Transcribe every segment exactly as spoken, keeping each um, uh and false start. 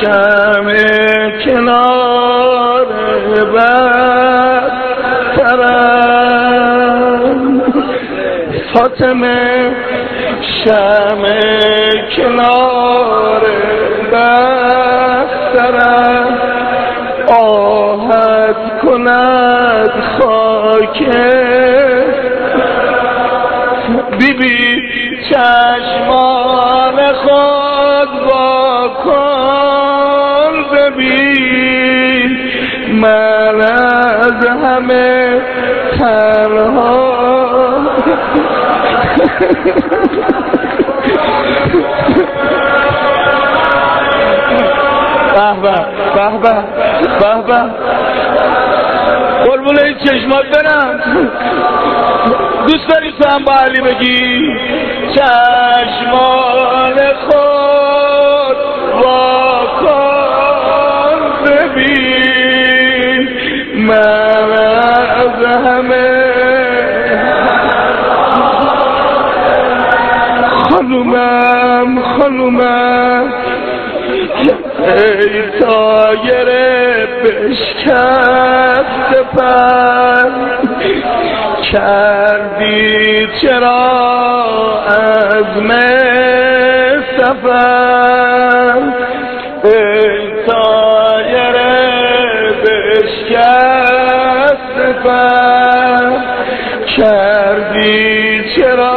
شمع کنار بسترم فاطمه شمع کنار بسترم آهت کند خاک بی بی چشمان خود با کن ببین من از همه تنها به به به به به به قربون این چشمات برم دوست داری تو هم با علی بگی چشمان خود وا کن ببین من از همه خانومم خانومم ای طایر بشکست پر کردی چرا عزم سفر ای طایر بشکست پر کردی چرا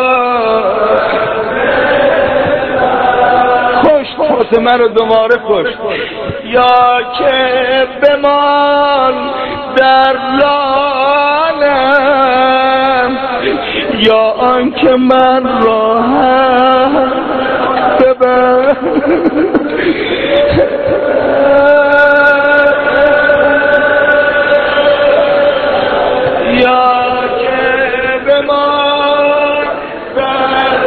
من رو دوباره کش یا که بمان در لالم یا آنکه من راحت ببر یا که بمان در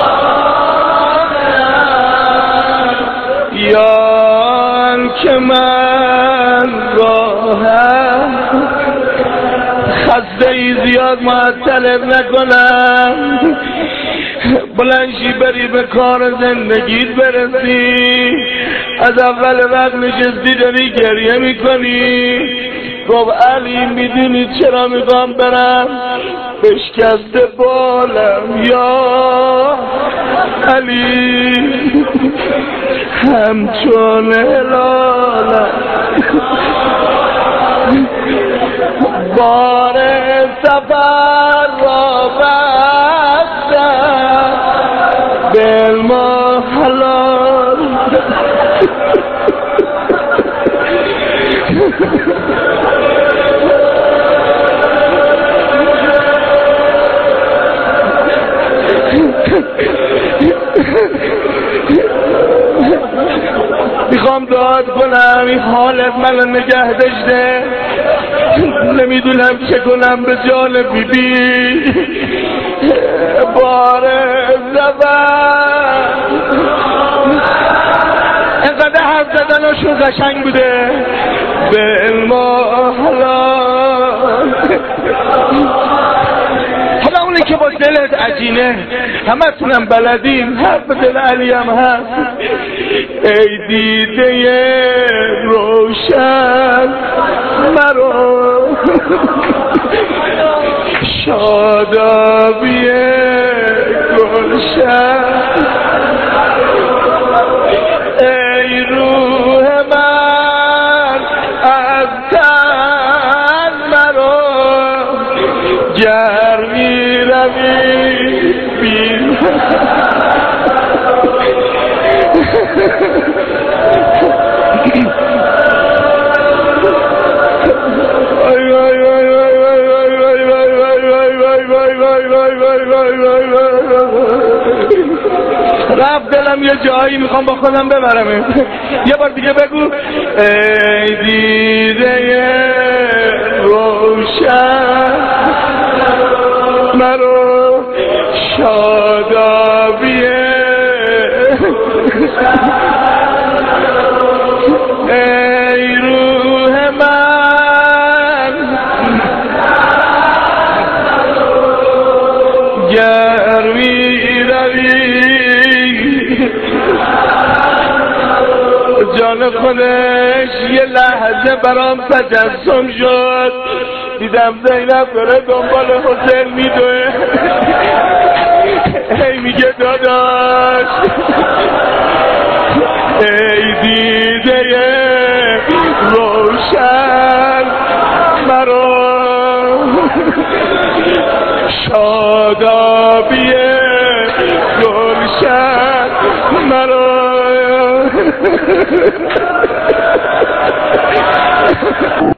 یان که من راحت خسته ای زیاد معطلت نکنم بلنشی بری به کار زندگیت برسی از اول وقت نشستی داری گریه میکنی گفت علی میدونی چرا میخوام برم بشکسته بالم یا علی همچون هلالم بار سفر را بستم بالما حلال میخوام دعات کنم این حالت منو نگه داشته نمیدونم چه کنم به جان بی بی بار زبر اینقدر حرف زدنشون قشنگ بوده به علما حلال حالا اونی که با دلت عجینه همه تونم بلدیم حرف دل علی هم هست ای دیده روشن مرا شادابی گلشن ای روح من از تن مرا گرمی روی بین رفت دلم یه جایی میخوام با خودم ببرم یه بار دیگه بگو ای دیده روشن مرو شادابیه ای روح من گرمی روی جان خودش یه لحظه برام تجسم شد، دیدم زینب داره دنبال حسین میدوه، هی میگه داداش ای دیده روشن مرا، شادابی گلشن مرا.